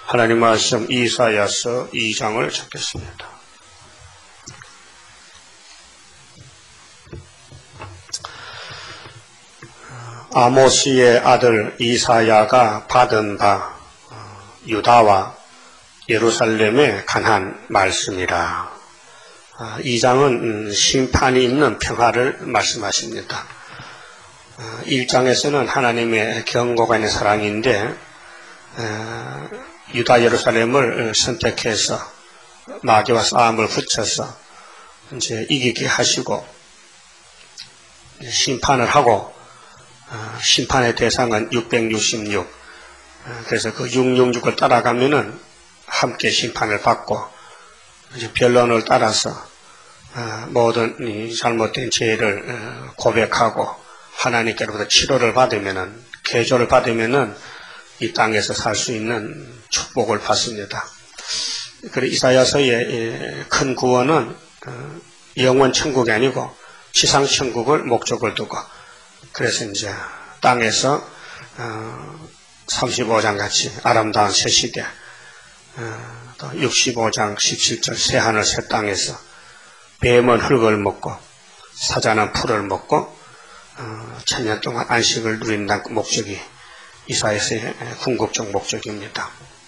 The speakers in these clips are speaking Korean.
하나님 말씀 이사야서 2장을 찾겠습니다. 아모스의 아들 이사야가 받은 바 유다와 예루살렘에 관한 말씀이라. 2장은 심판이 있는 평화를 말씀하십니다. 1장에서는 하나님의 경고가 있는 사랑인데 유다 예루살렘을 선택해서 마귀와 싸움을 붙여서 이제 이기게 하시고 심판을 하고 심판의 대상은 666. 그래서 그 666을 따라가면은 함께 심판을 받고 이제 변론을 따라서 모든 이 잘못된 죄를 고백하고 하나님께로부터 치료를 받으면은 개조를 받으면은 이 땅에서 살 수 있는 축복을 받습니다. 그리고 이사야서의 큰 구원은 영원 천국이 아니고 지상 천국을 목적을 두고 그래서 이제 땅에서 35장 같이 아름다운 새 시대, 또 65장 17절 새 하늘 새 땅에서 뱀은 흙을 먹고 사자는 풀을 먹고 천년 동안 안식을 누린다는 목적이 이사야서의 궁극적 목적입니다.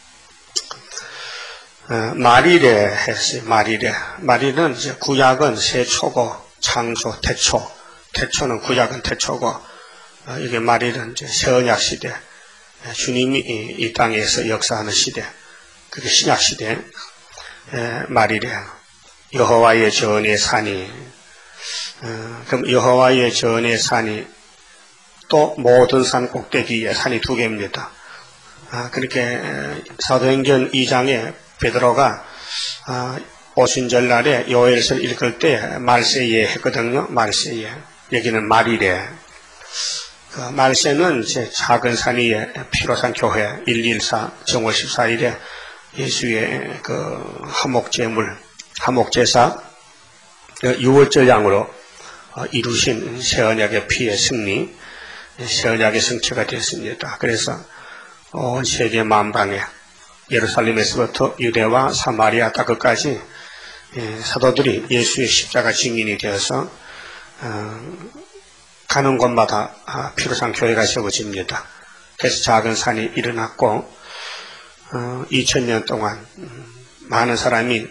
말이래 했어요. 말이는 이제 구약은 세초고 창조 태초는 구약은 태초고 이게 말일은 이제 새언약 시대 주님이 이 땅에서 역사하는 시대 그게 신약 시대 말이래. 여호와의 전의 산이 그럼 여호와의 전의 산이 또 모든 산 꼭대기에 산이 두 개입니다. 그렇게 사도행전 2장에 베드로가 오순절날에 요엘서를 읽을 때 말세예 했거든요. 말세예. 여기는 말이래. 그 말세는 이제 작은 산 위에 피로산 교회 114 정월 14일에 예수의 그 화목제물, 화목제사 유월절 양으로 이루신 새언약의 피의 승리, 새언약의 성취가 됐습니다. 그래서 온 세계 만방에 예루살렘에서부터 유대와 사마리아 땅끝까지 사도들이 예수의 십자가 증인이 되어서 가는 곳마다 피로산 교회가 세워집니다. 그래서 작은 산이 일어났고 2000년 동안 많은 사람이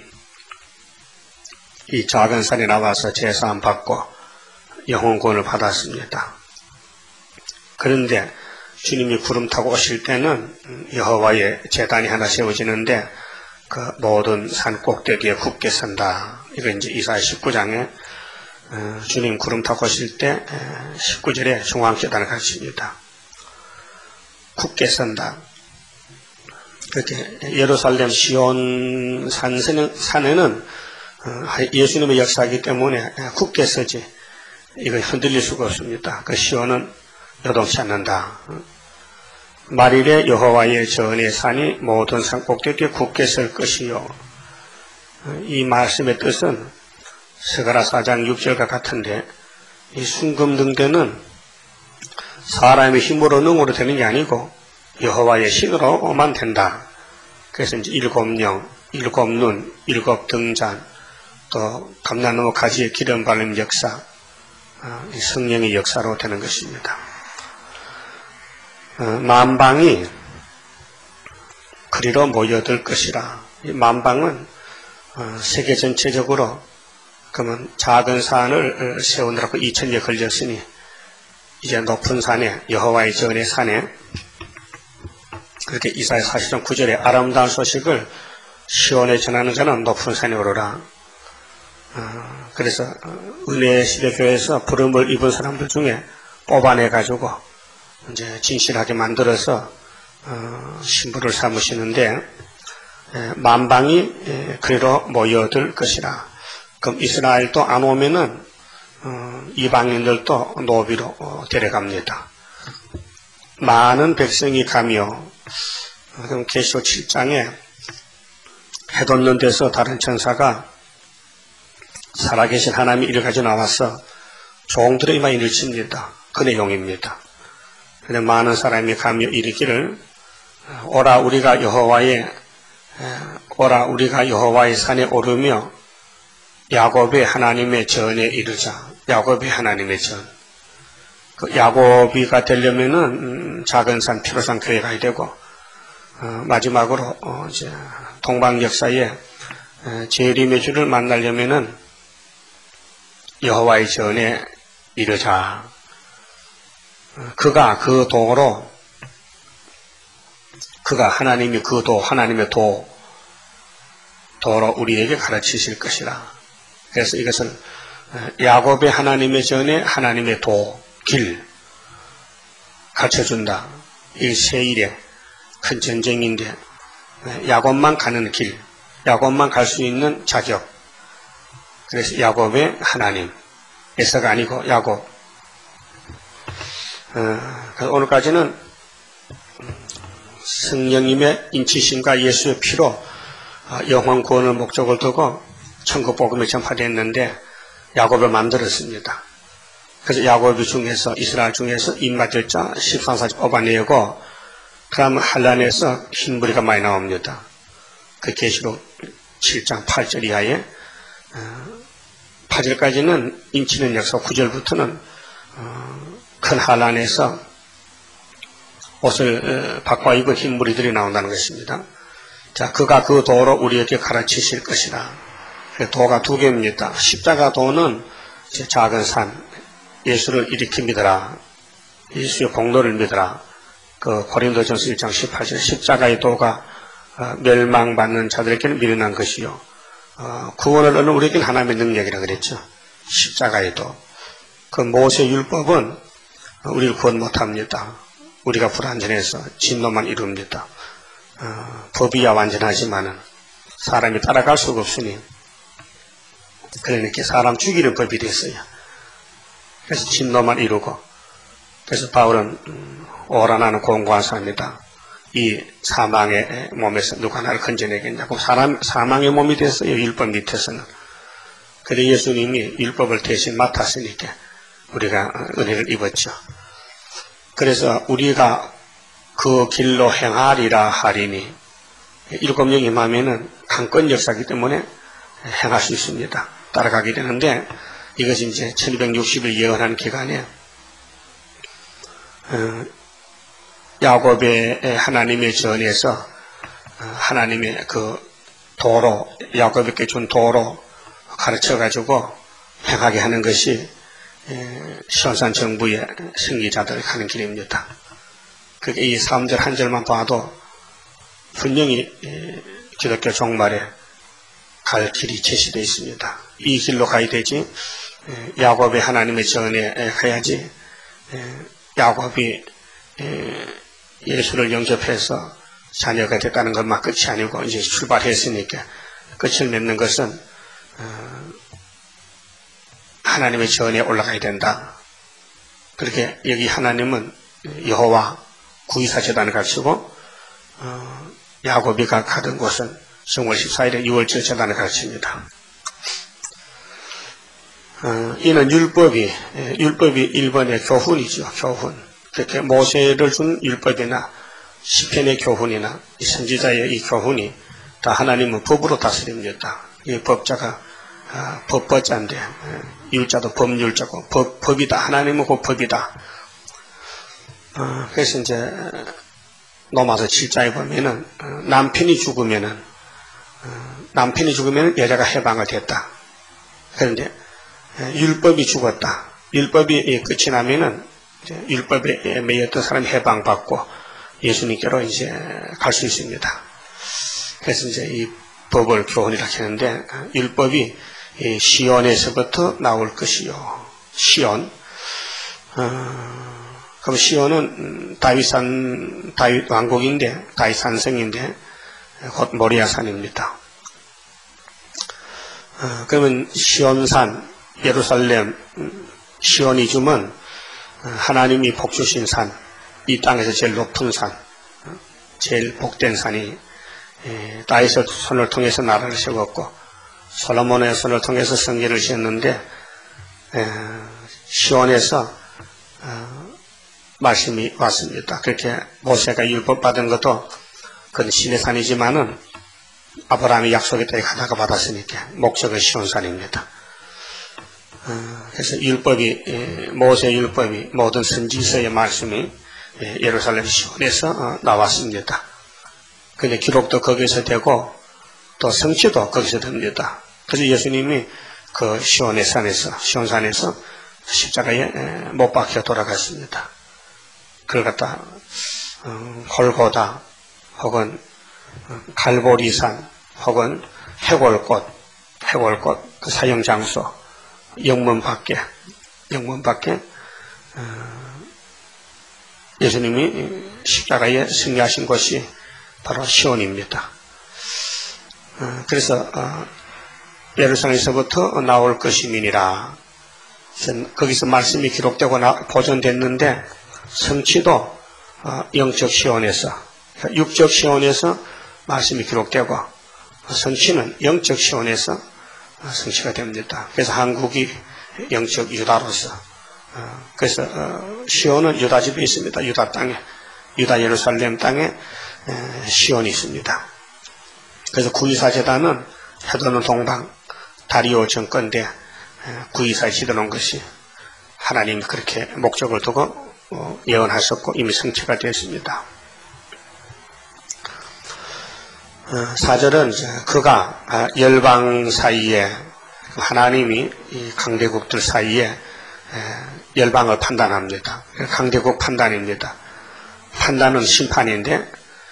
이 작은 산에 나와서 제사함 받고 영혼구원을 받았습니다. 그런데 주님이 구름 타고 오실 때는 여호와의 제단이 하나 세워지는데 그 모든 산 꼭대기에 굳게 선다. 이거 이제 이사야 19장에 주님 구름 타고 오실 때 19절에 중앙제단을 가르칩니다. 굳게 선다. 그렇게 예루살렘 시온 산에는 예수님의 역사이기 때문에 굳게 서지 이거 흔들릴 수가 없습니다. 그 시온은 요동치 않는다. 말일에 여호와의 전의 산이 모든 산 꼭대기에 굳게 설 것이요. 이 말씀의 뜻은 스가랴 4장 6절과 같은데 이 순금등대는 사람의 힘으로 능으로 되는 게 아니고 여호와의 신으로만 된다. 그래서 이제 7영, 7눈, 7등잔, 또 감람나무 가지에 기름 바르는 역사, 이 성령의 역사로 되는 것입니다. 만방이 그리로 모여들 것이라. 이 만방은 세계 전체적으로 그러면 작은 산을 세우느라고 2000년 걸렸으니 이제 높은 산에 여호와의 전의 산에 그렇게 이사야 40장 9절에 아름다운 소식을 시온에 전하는 자는 높은 산에 오르라. 그래서 은혜 시대교회에서 부름을 입은 사람들 중에 뽑아내가지고 이제 진실하게 만들어서 신부를 삼으시는데 만방이 그리로 모여들 것이라. 그럼 이스라엘도 안 오면은 이방인들도 노비로 데려갑니다. 많은 백성이 가며 그럼 계시록 7장에 해 돋는 데서 다른 천사가 살아계신 하나님이 이를 가지고 나와서 종들의 이마에 일칩니다. 그 내용입니다. 근데 많은 사람이 가며 이르기를 오라 우리가 여호와의 산에 오르며 야곱의 하나님의 전에 이르자. 야곱의 하나님의 전. 그 야곱이가 되려면은 작은 산 피로산 교회 가야 되고, 마지막으로 이제 동방 역사에 재림의 주를 만나려면은 여호와의 전에 이르자. 그가 하나님이 하나님의 도로 우리에게 가르치실 것이라. 그래서 이것은 야곱의 하나님의 전에 하나님의 길 가르쳐준다. 이 세일의 큰 전쟁인데 야곱만 가는 길, 야곱만 갈 수 있는 자격. 그래서 야곱의 하나님, 에서가 아니고 야곱. 오늘까지는 성령님의 인치심과 예수의 피로 영원 구원을 목적을 두고 천국 복음을 전파했는데 야곱을 만들었습니다. 그래서 야곱이 중에서 이스라엘 중에서 입맞을 자 13사지 뽑아내고 그다음 한란에서 흰무리가 많이 나옵니다. 그 계시록 7장 8절 이하에 8절까지는 인치는 역사, 9절부터는 큰 한란에서 옷을 바꿔 입은 흰 무리들이 나온다는 것입니다. 자, 그가 그 도로 우리에게 가르치실 것이라. 도가 두 개입니다. 십자가 도는 작은 산, 예수를 일으키 믿어라. 예수의 공로를 믿어라. 그 고린도전서 1장 18절 십자가의 도가 멸망받는 자들에게는 미련한 것이요. 구원을 얻는 우리에게는 하나님의 능력이라 그랬죠. 십자가의 도. 그 모세 율법은 우리를 구원 못합니다. 우리가 불완전해서 진노만 이룹니다. 법이야 완전하지만은 사람이 따라갈 수가 없으니 그러니까 사람 죽이는 법이 됐어요. 그래서 진노만 이루고 그래서 바울은 오라 나는 공고한 사람이다. 이 사망의 몸에서 누가 나를 건져내겠냐고 사망의 몸이 됐어요. 율법 밑에서는. 그런데 예수님이 율법을 대신 맡았으니까 우리가 은혜를 입었죠. 그래서 우리가 그 길로 행하리라 하리니 7명 임하면은 강권 역사이기 때문에 행할 수 있습니다. 따라가게 되는데 이것이 이제 1260일 예언한 기간에 야곱의 하나님의 전에서 하나님의 그 도로 야곱에게 준 도로 가르쳐가지고 행하게 하는 것이 시온산 정부의 승리자들이 가는 길입니다. 그게 이 3절 한 절만 봐도 분명히 기독교 종말에 갈 길이 제시되어 있습니다. 이 길로 가야 되지 야곱의 하나님의 전에 가야지 야곱이 예수를 영접해서 자녀가 됐다는 것만 끝이 아니고 이제 출발했으니까 끝을 맺는 것은 하나님의 전에 올라가야 된다. 그렇게 여기 하나님은 여호와 구이사 제단을 가르치고 야곱이 가던 곳은 10월 14일에 6월절 제단을 가르칩니다. 이는 율법이 1번의 교훈이죠. 교훈. 그렇게 모세를 준 율법이나 시편의 교훈이나 이 선지자의 이 교훈이 다 하나님은 법으로 다스립니다. 이 법자가 법자인데 율자도 법률자고 법이다. 하나님은 그 법이다. 그래서 이제 로마서 7장에 보면은 남편이 죽으면은 여자가 해방을 됐다. 그런데 율법이 죽었다. 율법이 끝이 나면은 율법에 매였던 사람이 해방받고 예수님께로 이제 갈 수 있습니다. 그래서 이제 이 법을 교훈이라 하는데 율법이 시온에서부터 나올 것이요. 시온. 그럼 시온은 다윗 왕국인데 다윗 산성인데 곧 모리아산입니다. 그러면 시온산 예루살렘 시온이 주면 하나님이 복 주신 산, 이 땅에서 제일 높은 산, 제일 복된 산이 다윗의 손을 통해서 나라를 세웠고 솔로몬의 손을 통해서 성전을 지었는데 시온에서 말씀이 왔습니다. 그렇게 모세가 율법 받은 것도 그건 시내산이지만은 아브라함이 약속의 땅에 가다가 받았으니까 목적은 시온산입니다. 그래서 모세 율법이 모든 선지서의 말씀이 예루살렘 시온에서 나왔습니다. 근데 기록도 거기서 되고 또 성취도 거기서 됩니다. 그래서 예수님이 그 시온산에서 십자가에 못 박혀 돌아갔습니다. 그걸 갖다 골고다 혹은 갈보리산 혹은 해골꽃 그 사형장소 영문 밖에 예수님이 십자가에 승리하신 곳이 바로 시온입니다. 그래서 예루살렘에서부터 나올 것임이니라. 거기서 말씀이 기록되고 보존됐는데 성취도 영적 시온에서, 육적 시온에서 말씀이 기록되고 성취는 영적 시온에서 성취가 됩니다. 그래서 한국이 영적 유다로서, 그래서 시온은 유다 집에 있습니다. 유다 땅에, 유다 예루살렘 땅에 시온이 있습니다. 그래서 구이사 제단은 해도는 동방 다리오 정권 때 구이사에 지어놓은 것이 하나님이 그렇게 목적을 두고 예언하셨고 이미 성취가 되었습니다. 4절은 그가 열방 사이에 하나님이 이 강대국들 사이에 열방을 판단합니다. 강대국 판단입니다. 판단은 심판인데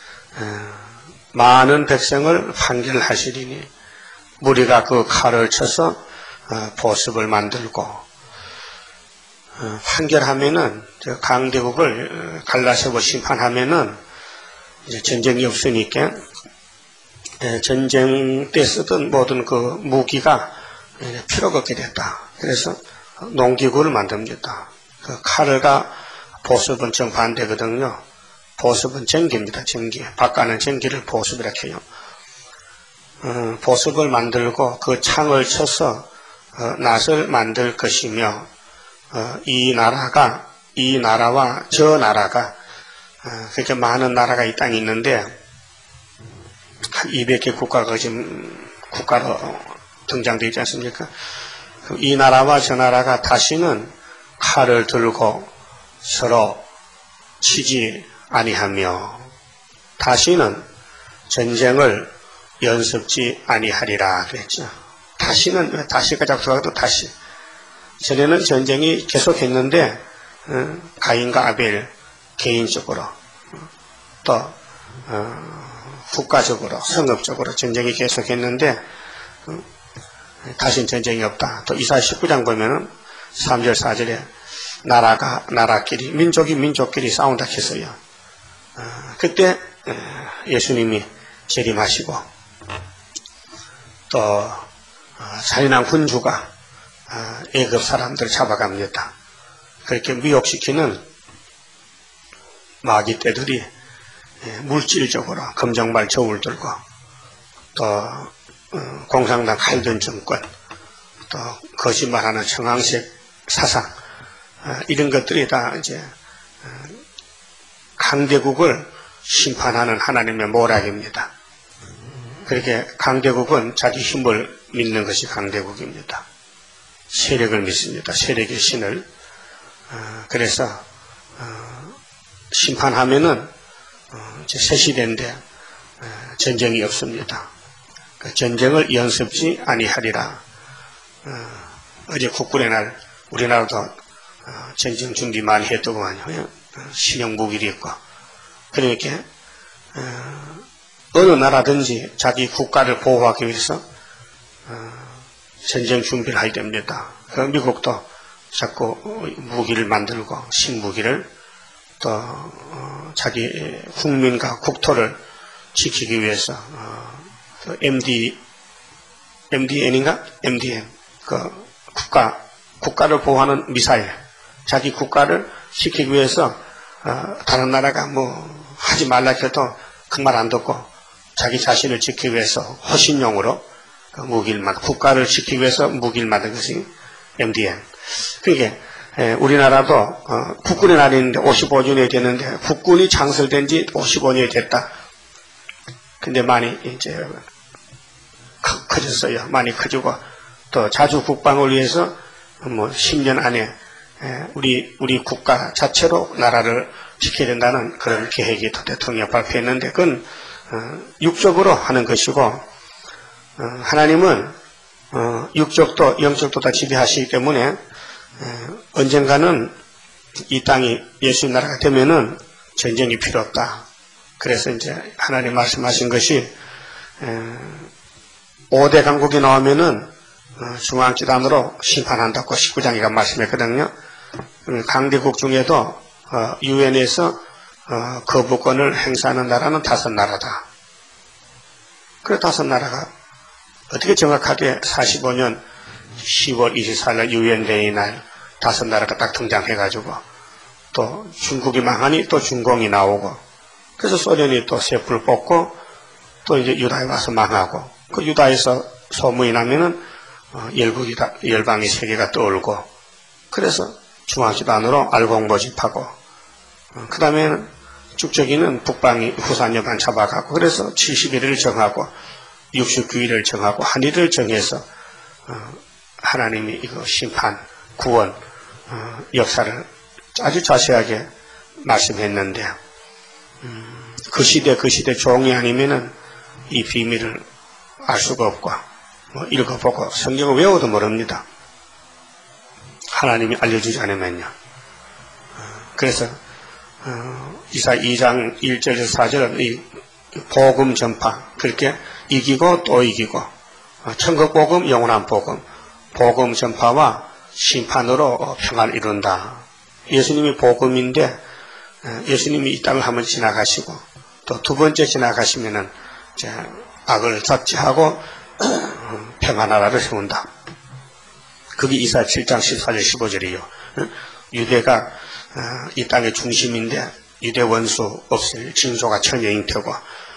많은 백성을 판결하시리니 무리가 그 칼을 쳐서 보습을 만들고 판결하면은 강대국을 갈라세워 심판하면은 이제 전쟁이 없으니까 전쟁 때 쓰던 모든 그 무기가 필요가 없게 됐다. 그래서 농기구를 만듭니다. 그 칼과 보습은 정반대거든요. 보습은 전기입니다. 전기. 바깥은 전기를 보습이라고 해요. 보습을 만들고 그 창을 쳐서 낫을 만들 것이며 이 나라와 저 나라가 그렇게 많은 나라가 이 땅에 있는데 한 200개 국가가 지금 국가로 등장되어 있지 않습니까? 이 나라와 저 나라가 다시는 칼을 들고 서로 치지 아니하며 다시는 전쟁을 연습지 아니하리라 그랬죠. 다시가 자꾸 들어가도 다시. 전에는 전쟁이 계속했는데 가인과 아벨 개인적으로 또 국가적으로 성업적으로 전쟁이 계속했는데 다시는 전쟁이 없다. 또 이사야 19장 보면은 3절 4절에 나라끼리 민족이 민족끼리 싸운다 했어요. 그때 예수님이 재림하시고 또 잔인한 군주가 애굽 사람들을 잡아갑니다. 그렇게 미혹시키는 마귀 떼들이 물질적으로 검정발 저울 들고 또 공산당 칼든 정권 또 거짓말하는 청황색 사상 이런 것들이 다 이제 강대국을 심판하는 하나님의 모략입니다. 그렇게 강대국은 자기 힘을 믿는 것이 강대국입니다. 세력을 믿습니다. 세력의 신을. 그래서 심판하면은 이제 새 시대인데 전쟁이 없습니다. 전쟁을 연습지 아니하리라. 어제 국군의 날 우리나라도 전쟁 준비 많이 했더구만요. 신형 무기도 있고. 그러니까 어느 나라든지 자기 국가를 보호하기 위해서 전쟁 준비를 하게 됩니다. 미국도 자꾸 무기를 만들고 신무기를 또 자기 국민과 국토를 지키기 위해서 MDN인가? MDN 그 국가를 보호하는 미사일 자기 국가를 지키기 위해서 다른 나라가 뭐 하지 말라 해도 그 말 안 듣고 자기 자신을 지키기 위해서 호신용으로 국가를 지키기 위해서 무기를 만든 것이 MDN. 그러니까 우리나라도 국군의 날이 있는데 55주년이 됐는데 국군이 창설된 지 55년이 됐다. 근데 많이 이제 커졌어요. 많이 커지고 또 자주 국방을 위해서 뭐 10년 안에 우리 국가 자체로 나라를 지켜야 된다는 그런 계획이 또 대통령이 발표했는데 그건 육적으로 하는 것이고 하나님은 육적도 영적도 다 지배하시기 때문에 언젠가는 이 땅이 예수님 나라가 되면은 전쟁이 필요 없다. 그래서 이제 하나님 말씀하신 것이 5대 강국이 나오면은 중앙지단으로 심판한다고 19장이가 말씀했거든요. 강대국 중에도 유엔에서 거부권을 행사하는 나라는 5나라다. 그래 5나라가 어떻게 정확하게 45년 10월 24일 유엔 데이 날 5나라가 딱 등장해가지고 또 중국이 망하니 또 중공이 나오고 그래서 소련이 또 쇠불 뽑고 또 이제 유다에 와서 망하고 그 유다에서 소문이 나면은 열방이 세계가 떠올고 그래서 중앙지단으로 알공모집하고 그 다음에는 쭉저기는 북방이 후산여반 잡아가고 그래서 71일을 정하고 69일을 정하고 한일을 정해서 하나님이 이거 심판, 구원, 역사를 아주 자세하게 말씀했는데 그 시대 종이 아니면은 이 비밀을 알 수가 없고 뭐 읽어보고 성경을 외워도 모릅니다. 하나님이 알려주지 않으면요. 그래서 이사 2장 1절에서 4절은 이 복음 전파 그렇게 이기고 또 이기고 천국 복음, 영원한 복음, 복음 전파와 심판으로 평안을 이룬다. 예수님이 복음인데 예수님이 이 땅을 한번 지나가시고 또 두 번째 지나가시면은 이제 악을 삭제하고 평안나라를 세운다. 그게 이사 7장 14절 15절이요. 유대가 이 땅의 중심인데 유대 원수 없을 징조가 천여잉태고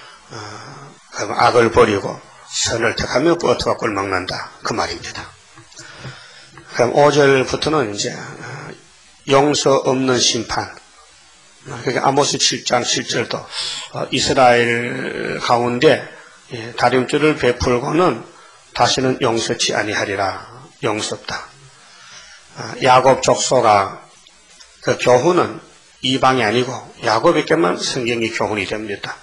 악을 버리고 선을 택하며 버터와 꿀 먹는다. 그 말입니다. 그럼 5절부터는 이제 용서 없는 심판. 그러니까 아모스 7장 7절도 이스라엘 가운데 다림줄을 베풀고는 다시는 용서치 아니하리라. 용서 없다. 야곱 족속아 그 교훈은 이방이 아니고 야곱에게만 성경이 교훈이 됩니다.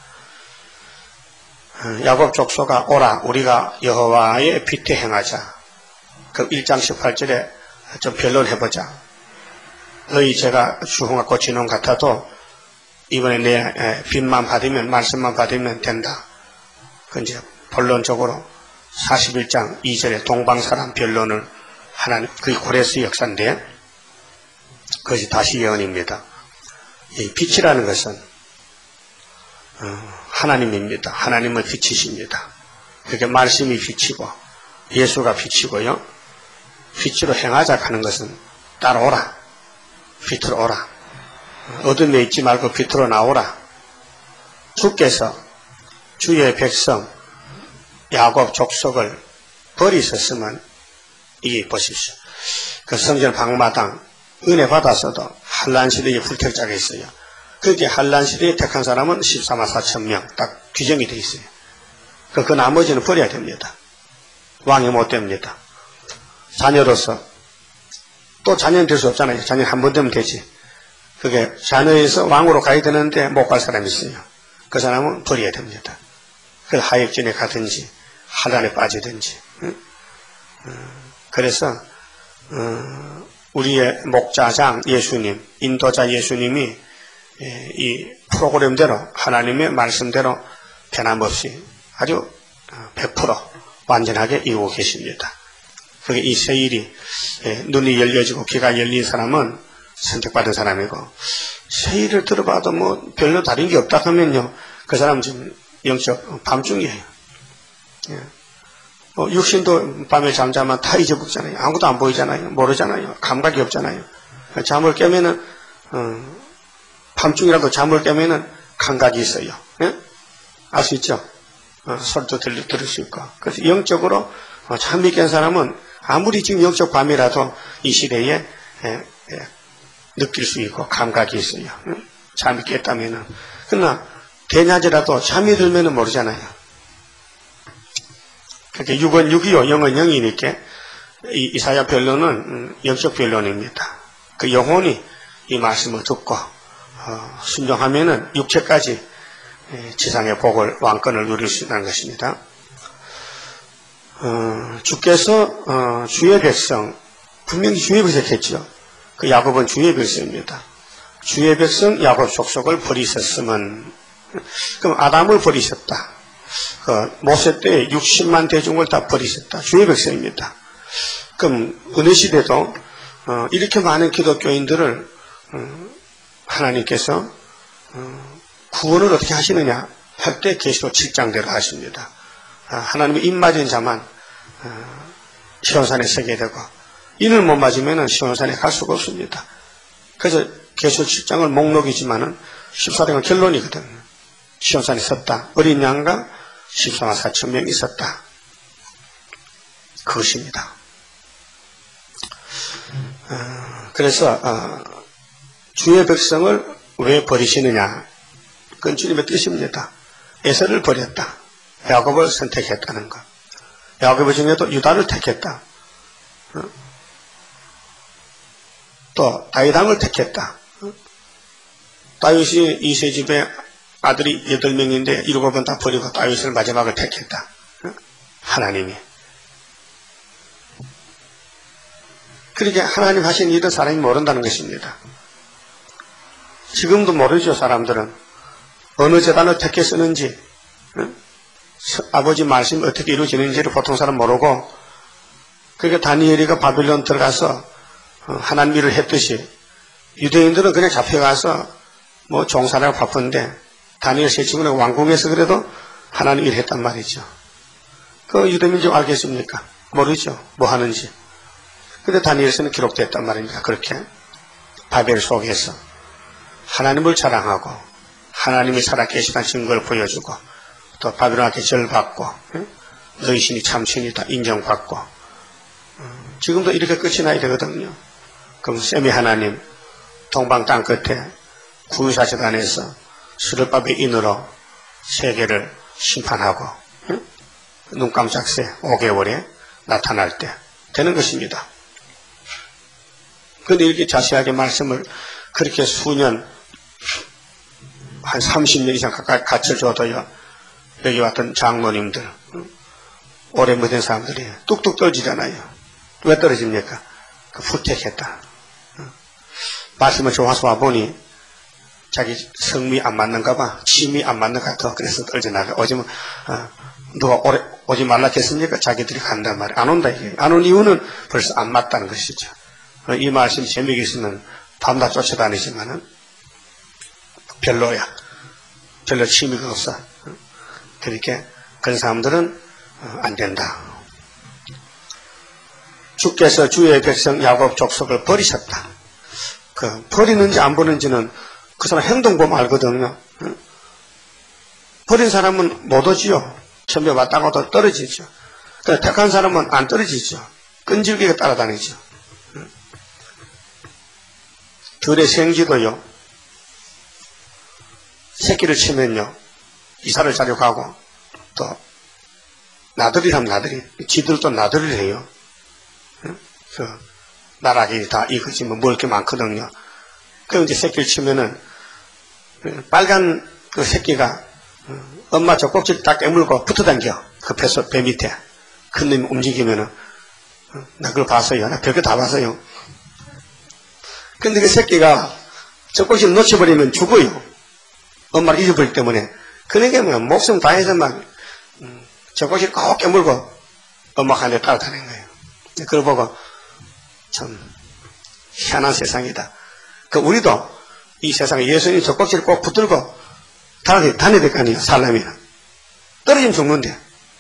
야곱 족속아 오라 우리가 여호와의 빛에 행하자. 그 1장 18절에 좀 변론해보자. 너희 제가 주홍아 꽃이놈 같아도 이번에 내 빛만 받으면 말씀만 받으면 된다. 그 이제 본론적으로 41장 2절에 동방사람 변론을 하나님 그게 고레스 역사인데 그것이 다시 예언입니다. 이 빛이라는 것은 하나님입니다. 하나님의 빛이십니다. 그게 말씀이 빛이고 예수가 빛이고요. 빛으로 행하자 하는 것은 따라오라. 빛으로 오라. 어둠에 있지 말고 빛으로 나오라. 주께서 주의 백성 야곱 족속을 버리셨으면 이게 보십시오. 그 성전 방마당 은혜 받았어도 한란 시대에 불택자가 있어요. 그렇게 한란 시대에 택한 사람은 14만 4천 명 딱 규정이 되어 있어요. 그 나머지는 버려야 됩니다. 왕이 못 됩니다. 자녀로서 또 자녀는 될 수 없잖아요. 자녀 한 번 되면 되지. 그게 자녀에서 왕으로 가야 되는데 못 갈 사람이 있어요. 그 사람은 버려야 됩니다. 그 하역진에 가든지 한란에 빠지든지. 그래서 우리의 목자장 예수님, 인도자 예수님이 이 프로그램대로 하나님의 말씀대로 변함없이 아주 100% 완전하게 이루고 계십니다. 그게 이 세일이 눈이 열려지고 귀가 열린 사람은 선택받은 사람이고 세일을 들어봐도 뭐 별로 다른 게 없다 하면요 그 사람은 지금 영적 밤중이에요. 육신도 밤에 잠자면 다 잊어먹잖아요. 아무것도 안 보이잖아요. 모르잖아요. 감각이 없잖아요. 잠을 깨면은 밤중이라도 잠을 깨면은 감각이 있어요. 알 수 있죠? 소리도 들을 수 있고. 그래서 영적으로 잠이 깬 사람은 아무리 지금 영적 밤이라도 이 시대에 예, 느낄 수 있고 감각이 있어요. 잠이 깼다면은. 그러나 대낮이라도 잠이 들면은 모르잖아요. 그렇게 6은 6이요, 0은 0이니까 이 이사야 변론은 영적 변론입니다. 그 영혼이 이 말씀을 듣고 순종하면은 육체까지 지상의 복을 왕권을 누릴 수 있다는 것입니다. 주께서 주의 백성, 분명히 주의 백성했죠. 그 야곱은 주의 백성입니다. 주의 백성 야곱 족속을 버리셨으면, 그럼 아담을 버리셨다. 모세 때 60만 대중을 다 버리셨다. 주의 백성입니다. 그럼 어느 시대도 이렇게 많은 기독교인들을 하나님께서 구원을 어떻게 하시느냐 할 때 계시록 7장대로 하십니다. 하나님의 입 맞은 자만 시온산에 서게 되고 이를 못 맞으면 시온산에 갈 수가 없습니다. 그래서 계시록 7장을 목록이지만은 14장은 결론이거든요. 시온산에 섰다. 어린 양과 14만 4천 명이 있었다. 그것입니다. 그래서 주의 백성을 왜 버리시느냐? 그건 주님의 뜻입니다. 에서를 버렸다. 야곱을 선택했다는 것. 야곱 중에도 유다를 택했다. 또 다윗왕을 택했다. 다윗이 이새집에 아들이 8명인데 7은 다 버리고 다윗을 마지막을 택했다. 하나님이. 그렇게 하나님 하신 일은 사람이 모른다는 것입니다. 지금도 모르죠. 사람들은 어느 재단을 택해 쓰는지, 아버지 말씀이 어떻게 이루어지는지를 보통 사람 모르고, 그러니까 다니엘이가 바빌론 들어가서 하나님 일을 했듯이 유대인들은 그냥 잡혀가서 뭐 종사라고 바쁜데 다니엘 세 친구는 왕궁에서 그래도 하나님 일을 했단 말이죠. 그 유대민족 알겠습니까? 모르죠. 뭐 하는지. 근데 다니엘서는 기록됐단 말입니다. 그렇게 바벨 속에서 하나님을 자랑하고 하나님이 살아계시다는 증거를 보여주고 또 바빌론한테 절받고 너희 신이 참 신이다 인정받고 지금도 이렇게 끝이 나야 되거든요. 그럼 셈이 하나님 동방 땅 끝에 구유사재단에서 수르바벨 인으로 세계를 심판하고 눈 깜짝 새 5개월에 나타날 때 되는 것입니다. 그런데 이렇게 자세하게 말씀을 그렇게 수년 한 30년 이상 가까이 갇혀줘도요 여기 왔던 장모님들 오래 묻은 사람들이 뚝뚝 떨어지잖아요. 왜 떨어집니까? 그 후택했다. 말씀을 좋아서 와보니 자기 성미 안 맞는가 봐. 침이 안 맞는가 봐. 그래서 떨어져나가. 오지면 누가 오지 말라 했습니까? 자기들이 간단 말이에요. 안 온다 이게. 안 온 이유는 벌써 안 맞다는 것이죠. 이 말씀 재미가 있으면 밤낮 쫓아다니지만은 별로야. 별로 취미가 없어. 그렇게 그런 사람들은 안 된다. 주께서 주의 백성 야곱 족속을 버리셨다. 그 버리는지 안 버리는지는 그 사람 행동 보면 알거든요. 버린 사람은 못 오지요. 처음에 왔다가도 떨어지죠. 그러니까 택한 사람은 안 떨어지죠. 끈질기게 따라다니죠. 들의 생쥐도요. 새끼를 치면요. 이사를 자려 가고 또 나들이라면 나들이. 지들도 나들이를 해요. 그 나락이 다 이거지 뭐 먹을 게 많거든요. 그럼 이제 새끼를 치면은 빨간 그 새끼가 엄마 젖꼭지를 딱 깨물고 붙어당겨. 그 배 밑에. 큰 놈이 움직이면은 나 그걸 봤어요. 나 별거 다 봤어요. 근데 그 새끼가 젖꼭지를 놓쳐버리면 죽어요. 엄마를 잊어버리기 때문에. 그러니까 뭐 목숨 다해서 막 젖꼭지를 꼭 깨물고 엄마가 한 대 따라다니는 거예요. 그걸 보고 참 희한한 세상이다. 그 우리도 이 세상에 예수님 젖꼭지를 꼭 붙들고 다녀야 될 거 아니에요. 살려면 떨어지면 죽는데.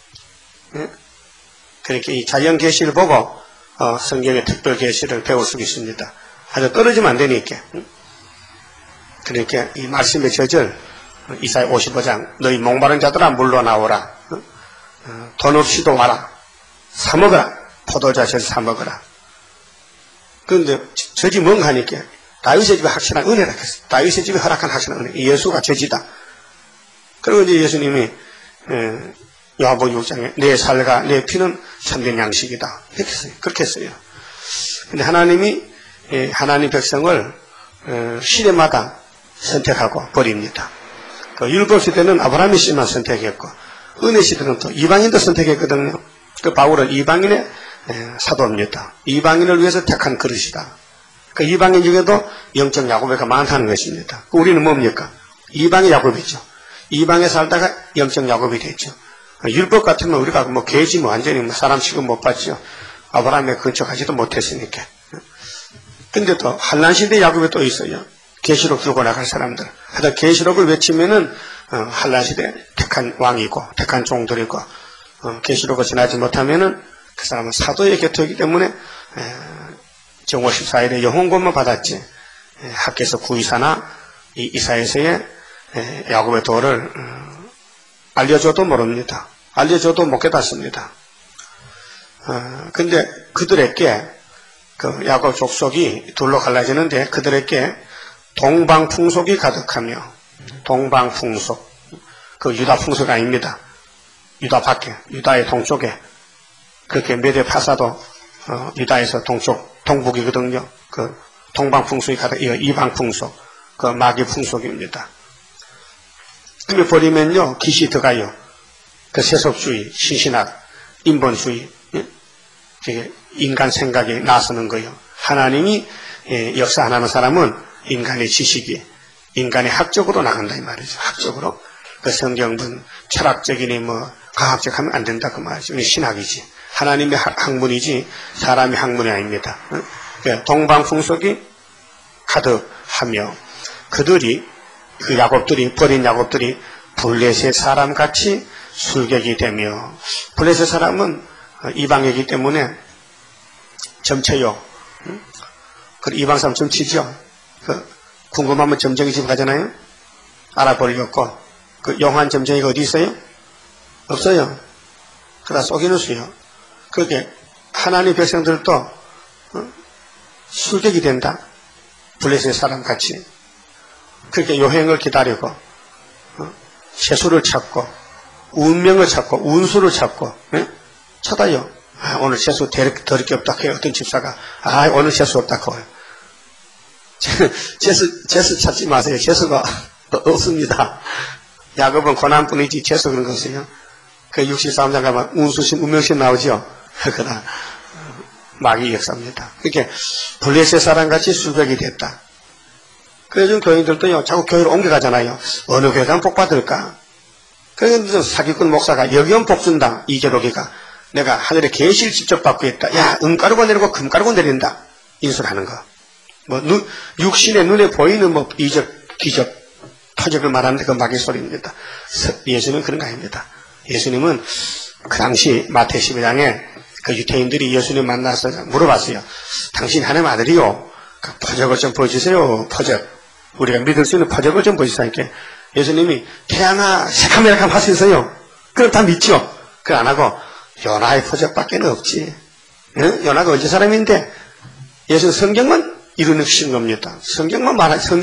그렇게 이 자연 계시를 보고 성경의 특별 계시를 배울 수 있습니다. 아주 떨어지면 안 되니까. 그러니까 이 말씀의 저절 이사야 55장 너희 목마른 자들아 물러나오라. 돈 없이도 와라. 사 먹어라. 포도주를 사 먹어라. 그런데 저 집 뭔가 하니까 다윗의 집에 확실한 은혜라 했어요. 다윗의 집에 허락한 확실한 은혜. 예수가 저지다. 그리고 이제 예수님이 요한복음 6장에 내 살과 내 피는 참된 양식이다. 이렇게 했어요. 그렇게 했어요. 근데 하나님이 하나님 백성을 시대마다 선택하고 버립니다. 그 율법 시대는 아브라함의 씨만 선택했고 은혜 시대는 또 이방인도 선택했거든요. 그 바울은 이방인의 사도입니다. 이방인을 위해서 택한 그릇이다. 그 이방인 중에도 영적 야곱이가 많다는 것입니다. 우리는 뭡니까? 이방의 야곱이죠. 이방에 살다가 영적 야곱이 됐죠. 율법 같으면 우리가 뭐 개지 뭐 완전히 뭐 사람 취급 못 받죠. 아브라함의 근처 가지도 못했으니까. 근데 또 한란 시대 야곱이 또 있어요. 계시록 들고 나갈 사람들. 하여튼 계시록을 외치면은 한란 시대 택한 왕이고 택한 종들이고 계시록을 지나지 못하면은 그 사람은 사도의 곁이기 때문에 정오 14일에 영혼권만 받았지. 학계에서 구이사나 이사에서의 야곱의 도를 알려줘도 모릅니다. 알려줘도 못 깨닫습니다. 근데 그들에게 그 야곱 족속이 둘로 갈라지는데 그들에게 동방풍속이 가득하며 동방풍속 그 유다 풍속 아닙니다. 유다 밖에 유다의 동쪽에 그렇게 메대 파사도 유다에서 동북이거든요. 그 동방풍속이 가득 이방풍속 그 마귀풍속입니다. 그걸 버리면요 기시 들어가요. 그 세속주의, 신신학, 인본주의, 인간 생각이 나서는 거예요. 하나님이 역사하는 사람은 인간의 지식이, 인간의 학적으로 나간다 이 말이죠. 학적으로. 그 성경은 철학적이니 뭐 과학적 하면 안 된다 그 말이죠. 신학이지. 하나님의 학문이지 사람의 학문이 아닙니다. 동방풍속이 가득하며 그들이 그 야곱들이 버린 야곱들이 블레셋 사람같이 술객이 되며 블레셋 사람은 이방이기 때문에 점쳐요. 그 이방 사람 점치죠. 궁금하면 점쟁이 집 가잖아요. 알아보려고. 그 영환 점쟁이가 어디 있어요? 없어요. 그다 속이는 수요. 그렇게 하나님 백성들도 술객이 된다. 블레셋 사람 같이. 그렇게 요행을 기다리고 세수를 찾고 운명을 찾고 운수를 찾고 찾아요. 오늘 세수 더럽게 없다 해요. 어떤 집사가 오늘 세수 없다 해요. 재수 찾지 마세요. 재수가 없습니다. 야곱은 고난뿐이지 재수 그런 것이요. 그 63장 가면 운수신 운명신 나오죠. 그러나 마귀 역사입니다. 그렇게 블레셋 사람같이 술객이 됐다. 그래서 요즘 교인들도요, 자꾸 교회로 옮겨가잖아요. 어느 교회 가면 복 받을까? 그래서 사기꾼 목사가 여기 오면 복 준다. 이계록이가. 내가 하늘에 계시를 직접 받고 있다. 야, 은가루가 내리고 금가루가 내린다. 인술하는 거. 뭐, 육신의 눈에 보이는 뭐, 이적, 기적, 터적을 말하는데 그 마귀 소리입니다. 예수님은 그런 거 아닙니다. 예수님은 그 당시 마태 12장에 그 유태인들이 예수님 만나서 물어봤어요. 당신 하나님 아들이요. 그 표적을 좀 보여주세요. 표적. 우리가 믿을 수 있는 표적을 좀 보여주세요. 예수님이 태양아 새카매라카 할 수 있어요. 그럼 다 믿죠. 그거 안 하고 요나의 표적밖에 없지. 응? 요나가 어디 사람인데 예수는 성경만 이루는 겁니다. 성경만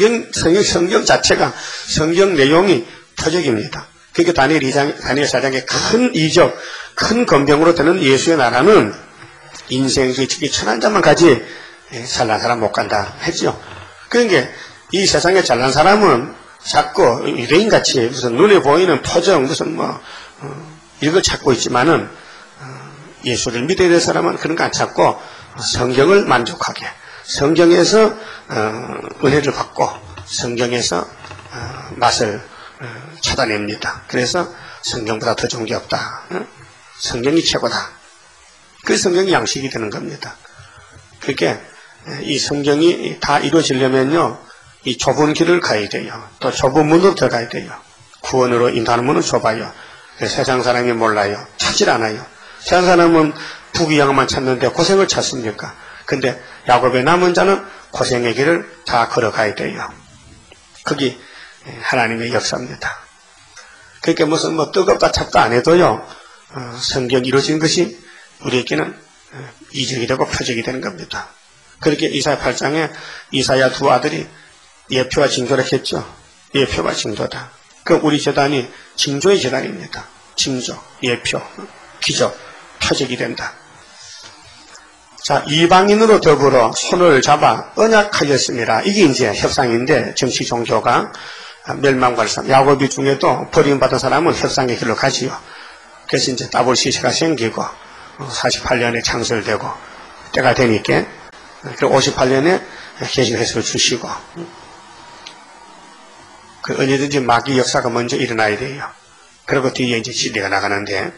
성경 자체가 성경 내용이 표적입니다. 그러니까 다니엘 4장의 큰 이적, 큰 건병으로 되는 예수의 나라는 인생 솔직히 천한 자만 가지 잘난 사람 못 간다 했죠. 그러니까 이 세상에 잘난 사람은 자꾸 유대인같이 무슨 눈에 보이는 표정 무슨 이걸 찾고 있지만은 예수를 믿어야 될 사람은 그런 거 안 찾고 성경을 만족하게 성경에서 은혜를 받고 성경에서 맛을 찾아냅니다. 그래서 성경보다 더 좋은 게 없다. 성경이 최고다. 그 성경이 양식이 되는 겁니다. 그렇게 이 성경이 다 이루어지려면요, 이 좁은 길을 가야 돼요. 또 좁은 문으로 들어가야 돼요. 구원으로 인도하는 문은 좁아요. 세상 사람이 몰라요. 찾질 않아요. 세상 사람은 부귀영화만 찾는데 고생을 찾습니까? 근데 야곱의 남은 자는 고생의 길을 다 걸어가야 돼요. 그게 하나님의 역사입니다. 그러니까 무슨 뜨겁다 찹다 안 해도요, 성경이 이루어진 것이 우리에게는 이적이 되고 표적이 되는 겁니다. 그렇게 이사야 8장에 이사야 두 아들이 예표와 징조를 했죠. 예표가 징조다. 그 우리 제단이 징조의 제단입니다. 징조, 예표, 기적, 표적이 된다. 자, 이방인으로 더불어 손을 잡아 언약하였습니다. 이게 이제 협상인데, 정치 종교가 멸망발상, 야곱이 중에도 버림받은 사람은 협상의 길로 가지요. 그래서 이제 더블 시세가 생기고, 48년에 창설되고, 때가 되니까, 그리고 58년에 계시회수를 주시고, 그 언제든지 마귀 역사가 먼저 일어나야 돼요. 그리고 뒤에 이제 시대가 나가는데,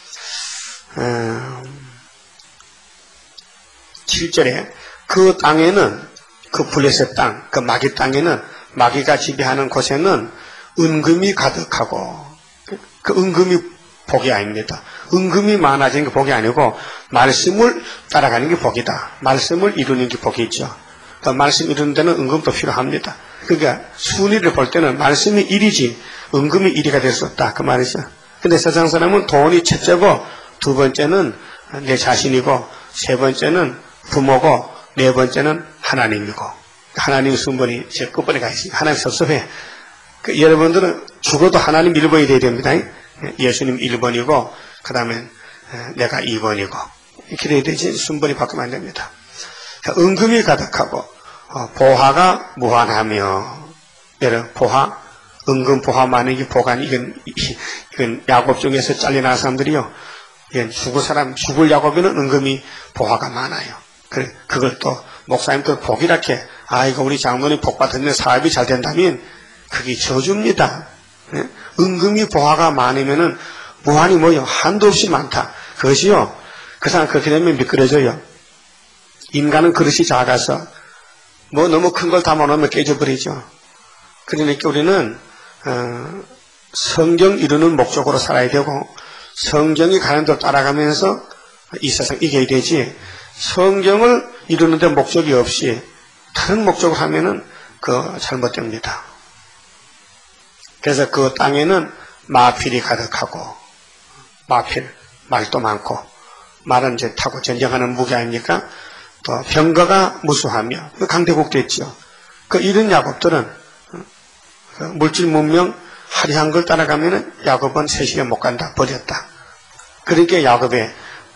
7절에 그 땅에는, 그 블레셋 땅, 그 마귀 땅에는, 마귀가 지배하는 곳에는 은금이 가득하고, 그 은금이 복이 아닙니다. 은금이 많아지는 게 복이 아니고, 말씀을 따라가는 게 복이다. 말씀을 이루는 게 복이죠. 그 말씀 이루는 데는 은금도 필요합니다. 그러니까 순위를 볼 때는 말씀이 1이지, 은금이 1위가 될 수 없다. 그 말이죠. 근데 세상 사람은 돈이 첫째고, 두 번째는 내 자신이고, 세 번째는 부모고, 네 번째는 하나님이고, 하나님 순번이 제 끝번에 가 있습니다. 하나님 섭섭해. 그 여러분들은 죽어도 하나님 1번이 돼야 됩니다. 예수님 1번이고, 그 다음에 내가 2번이고, 이렇게 돼야 되지, 순번이 바뀌면 안 됩니다. 은금이 가득하고, 보화가 무한하며, 여러분, 보화, 은금 보화 많은 게 보관, 이건 야곱 중에서 잘려나간 사람들이요. 죽을 야곱에는 은금이 보화가 많아요. 그걸 또, 목사님도 복이라게, 이거 우리 장로님 복 받았는데 사업이 잘 된다면, 그게 저주입니다. 은금이 보화가 많으면은, 무한이 뭐요? 한도 없이 많다. 그것이요. 그 사람 그렇게 되면 미끄러져요. 인간은 그릇이 작아서, 너무 큰 걸 담아놓으면 깨져버리죠. 그러니까 우리는, 성경 이루는 목적으로 살아야 되고, 성경이 가는 대로 따라가면서 이 세상 이겨야 되지, 성경을 이루는데 목적이 없이 다른 목적을 하면은 잘못됩니다. 그래서 그 땅에는 마필이 가득하고, 마필, 말도 많고, 말은 이제 타고 전쟁하는 무기 아닙니까? 또 병거가 무수하며, 강대국 됐죠. 이런 야곱들은 물질 문명 화려한 걸 따라가면은 야곱은 3시간 못 간다, 버렸다. 그러니까 야곱의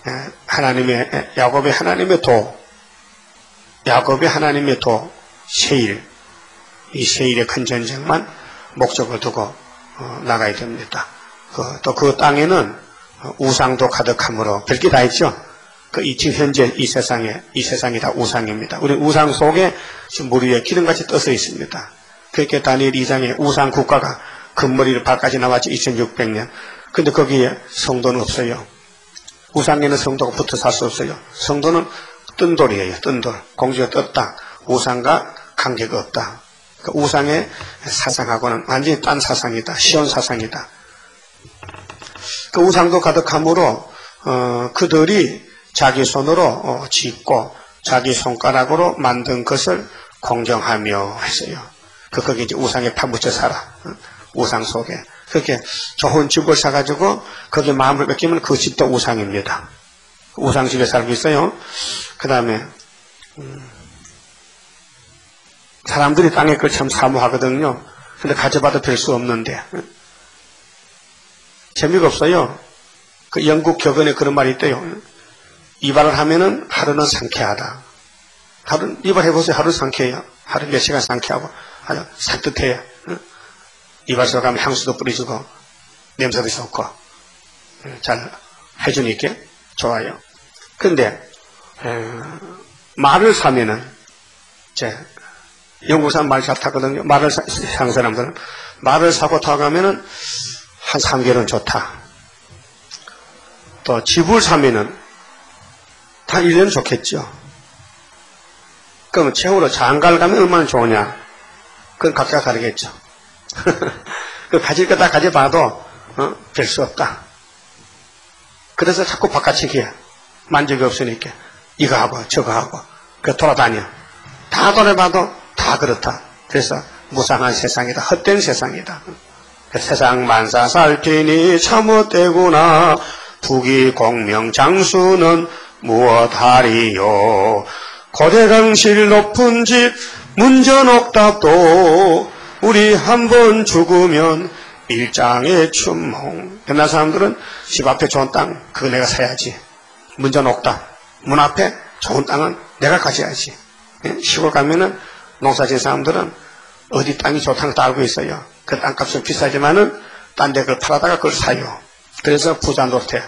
하나님의 도, 세일, 이 세일의 큰 전쟁만 목적을 두고 나가야 됩니다. 또 그 땅에는 우상도 가득하므로 별게 다 있죠. 지금 현재 이 세상이 다 우상입니다. 우리 우상 속에 지금 물 위에 기름같이 떠서 있습니다. 그렇게 다니엘 2장에 우상 국가가 금머리를 발까지 나왔죠. 2600년. 근데 거기에 성도는 없어요. 우상에는 성도가 붙어 살 수 없어요. 성도는 뜬돌이에요. 뜬돌. 공주가 떴다. 우상과 관계가 없다. 우상의 사상하고는 완전히 딴 사상이다. 시온 사상이다. 우상도 가득하므로 그들이 자기 손으로 짓고 자기 손가락으로 만든 것을 공경하며 했어요. 거기 이제 우상에 파묻혀 살아. 우상 속에. 그렇게 좋은 집을 사가지고 거기에 마음을 뺏기면 그 집도 우상입니다. 우상 집에 살고 있어요. 그 다음에 사람들이 땅에 걸 참 사모하거든요. 근데 가져봐도 별 수 없는데 재미가 없어요. 영국 격언에 그런 말이 있대요. 이발을 하면은 하루는 상쾌하다. 이발 해보세요. 하루 상쾌해요. 하루 몇 시간 상쾌하고 아주 산뜻해요. 이발소 가면 향수도 뿌려주고 냄새도 좋고 잘 해주니까 좋아요. 근데 말을 사면은 영국 사람 말 잘 타거든요. 말을 사는 사람들은 말을 사고 타고 가면은 한 3개월은 좋다. 또 집을 사면은 다 1년 좋겠죠. 그럼 최후로 장가를 가면 얼마나 좋으냐? 그건 각자 다르겠죠. 가질 거 다 가져봐도 별 수 없다. 그래서 자꾸 바깥치기야. 만족이 없으니까 이거 하고 저거 하고 돌아다녀. 다 돌아봐도 다 그렇다. 그래서 무상한 세상이다. 헛된 세상이다. 세상 만사 살피니 참헛되구나. 부귀 공명 장수는 무엇하리요. 고대강실 높은 집 문전옥답도 우리 한번 죽으면 일장의 춘몽. 옛날 사람들은 집 앞에 좋은 땅 그거 내가 사야지. 문전옥답 문 앞에 좋은 땅은 내가 가져야지. 시골 가면은 농사 지은 사람들은 어디 땅이 좋다는 걸 알고 있어요. 그 땅값은 비싸지만은 딴 데 그걸 팔아다가 그걸 사요. 그래서 부자 노릇해.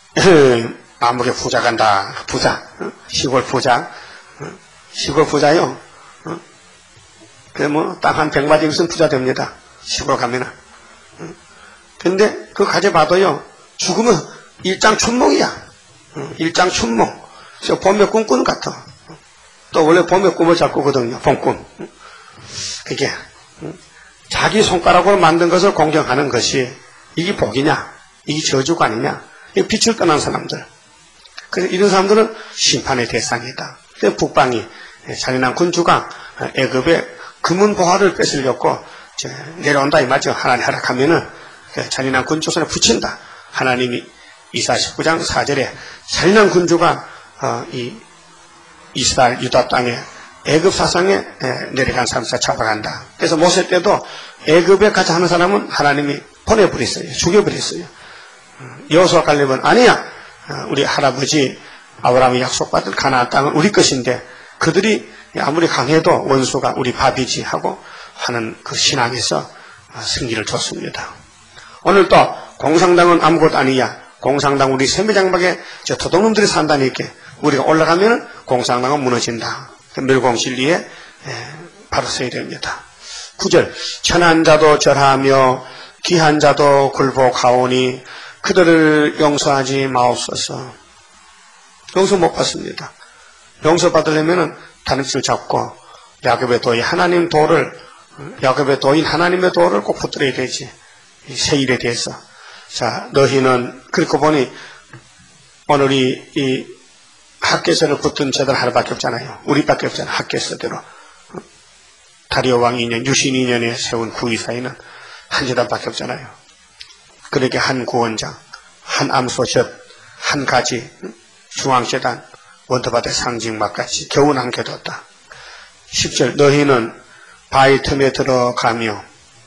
아무개 부자 간다. 부자. 시골 부자. 시골 부자요. 그래 뭐 땅 한 100마디 있으면 부자 됩니다. 시골 가면은. 근데 그거 가져봐도요. 죽으면 일장춘몽이야. 일장춘몽. 저 봄에 꿈꾸는 것 같아. 또 원래 봄에 꿈을 잘 꾸거든요. 봄꿈. 그게 자기 손가락으로 만든 것을 공경하는 것이 이게 복이냐? 이게 저주가 아니냐? 이게 빛을 떠난 사람들. 그래서 이런 사람들은 심판의 대상이다. 그래서 북방이 잔인한 군주가 애굽의 금은 보화를 뺏으려고 내려온다 이 말이죠. 하나님 허락하면은 잔인한 군주 손에 붙인다. 하나님이 이사 19장 4절에 잔인한 군주가 이 이스라엘 유다 땅에 애굽 사상에 내려간 사람들 잡아간다. 그래서 모세 때도 애굽에 가자 하는 사람은 하나님이 보내버렸어요. 죽여버렸어요. 여호수아 갈렙은 아니야. 우리 할아버지 아브라함이 약속받은 가나안 땅은 우리 것인데 그들이 아무리 강해도 원수가 우리 밥이지 하고 하는 그 신앙에서 승리를 줬습니다. 오늘 또 공산당은 아무것도 아니야. 공산당 우리 세미장박에 저 도둑놈들이 산다니까 우리가 올라가면 공산당은 무너진다. 멸공진리에 바로 서야 됩니다. 9절 천한 자도 절하며 귀한 자도 굴복하오니 그들을 용서하지 마옵소서. 용서 못 받습니다. 용서 받으려면 다른 짓을 잡고 야곱의 도인 하나님 도를 야곱의 도인 하나님의 도를 꼭 붙들어야 되지. 이 새 일에 대해서. 자, 너희는 그렇게 보니 오늘 이 학계서를 붙든 제들 하나밖에 없잖아요. 우리밖에 없잖아요. 학계서대로. 다리오 왕 2년, 유신 2년에 세운 구의사에는 한 제단밖에 없잖아요. 그렇게 한 구원장, 한 암소젖, 한 가지, 중앙재단, 원터밭의 상징막같이 겨우 한 개도 없다. 10절 너희는 바위 틈에 들어가며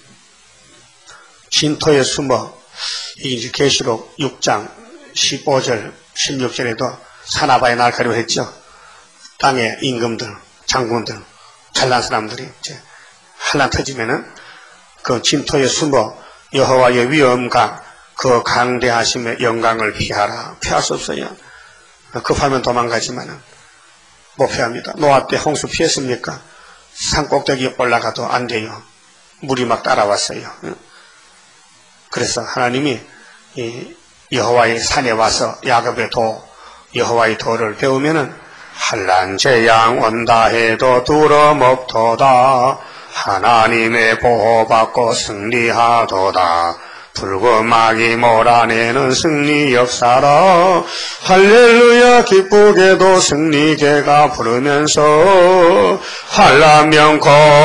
진토에 숨어 이게 이제 계시록 6장 15절 16절에도 사나바의 날가리로 했죠. 땅의 임금들, 장군들, 잘난 사람들이 이제 한란 터지면은 그 진토에 숨어 여호와의 위엄과 그 강대하심의 영광을 피하라. 피할 수 없어요. 급하면 도망가지만은 못 피합니다. 노아 때 홍수 피했습니까? 산 꼭대기에 올라가도 안 돼요. 물이 막 따라왔어요. 그래서 하나님이 이 여호와의 산에 와서 야곱의 도, 여호와의 도를 배우면은 한란 재앙 온다 해도 두려움없도다. 하나님의 보호받고 승리하도다. 붉은 마귀 몰아내는 승리 역사라. 할렐루야 기쁘게도 승리개가 부르면서 한란면코